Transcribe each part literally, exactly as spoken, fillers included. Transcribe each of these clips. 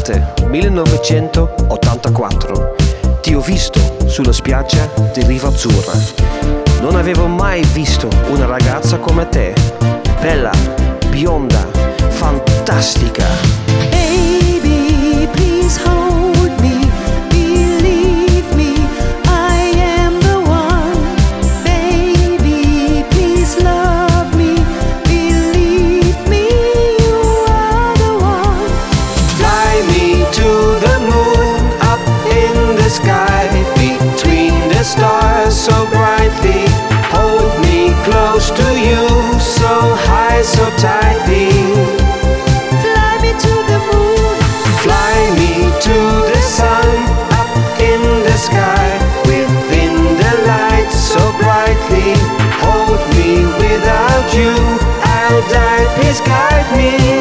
Estate millenovecentottantaquattro. Ti ho visto sulla spiaggia di Riva Azzurra. Non avevo mai visto una ragazza come te. Bella, bionda, fantastica. Baby, please hold me. Believe me, I am the one. Baby, please love me. Believe me, you are the one. Fly me to the moon, up in the sky, between the stars so brightly. Hold me close to you, so high, so tightly. Fly me to the moon. Fly me to the sun, up in the sky, within the light so brightly. Hold me, without you I'll die, please guide me.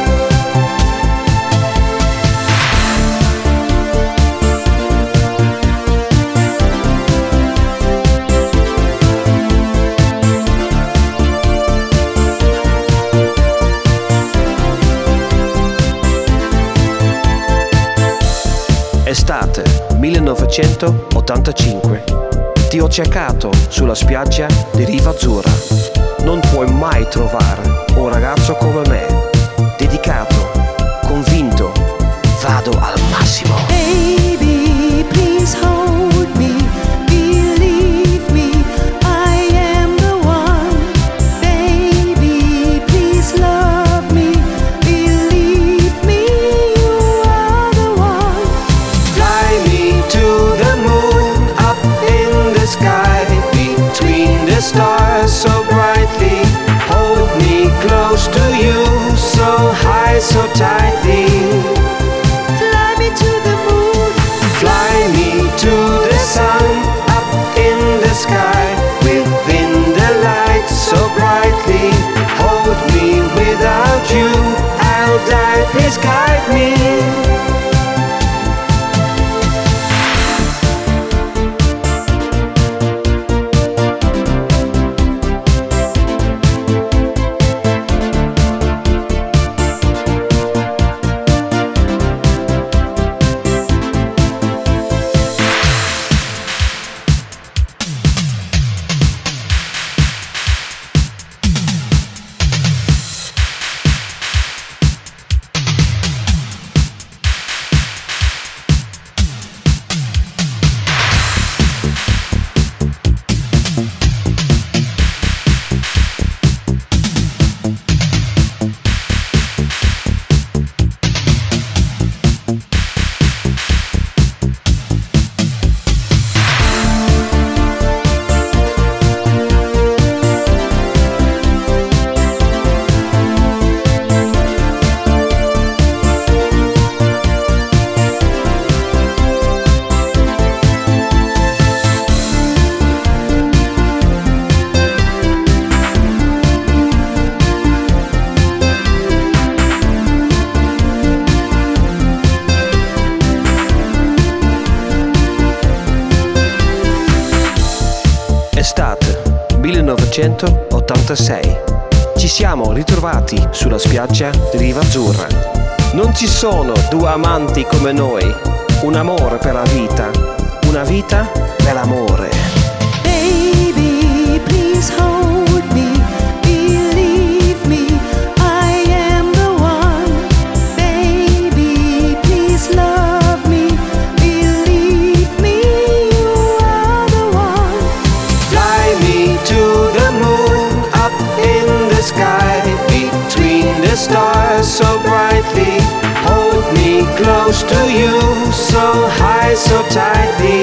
Estate millenovecentottantacinque. Ti ho cercato sulla spiaggia di Riva Azzurra. Non puoi mai trovare un ragazzo come me. Dedicato, convinto, vado al massimo. Baby, please hold me. Believe me, I am the one. Baby, please love me. Believe me, you are the one. Fly me to the moon, up in the sky, between the stars so brightly. Hold me close to you, so high, so tightly. Fly me to the moon. Fly me to the sun, up in the sky, within the light so brightly. Hold me, without you I'll die, please guide me. Estate millenovecentottantasei. Ci siamo ritrovati sulla spiaggia di Riva Azzurra. Non ci sono due amanti come noi, un amore per la vita, una vita per l'amore. Baby, please hold me. Believe me, I am the one. Baby, please love me. Believe me, you are the one. Fly me to the moon, up in the sky, between the stars so brightly. Hold me close to you, so high, so tightly.